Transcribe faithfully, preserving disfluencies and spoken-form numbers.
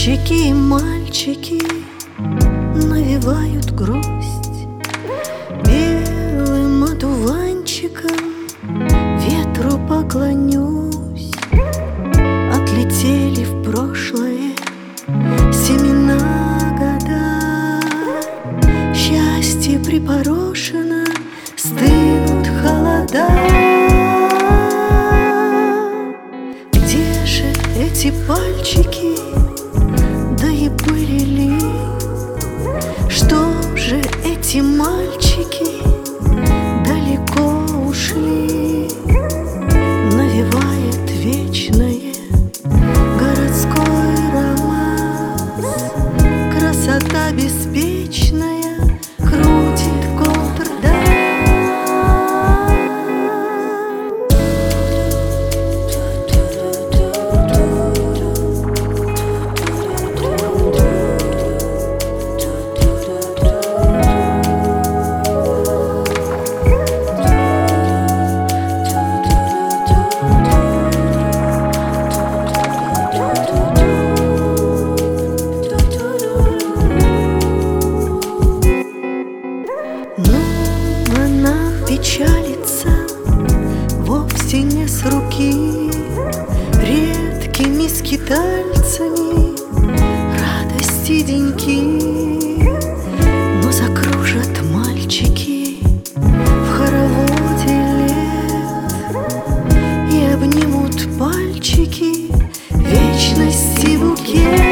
Мальчики, мальчики навевают грусть. Белым одуванчиком ветру поклонюсь. Отлетели в прошлое семена года. Счастье припорошено, стынут холода. Где же эти пальчики? Да и были ли? Что же эти мальчики далеко ушли? Навевает вечное городской романс. Красота беспечная крутит контрданс. Но она печалится вовсе не с руки. Редкими скитальцами радости деньки. Но закружат мальчики в хороводе лет и обнимут пальчики вечности букет.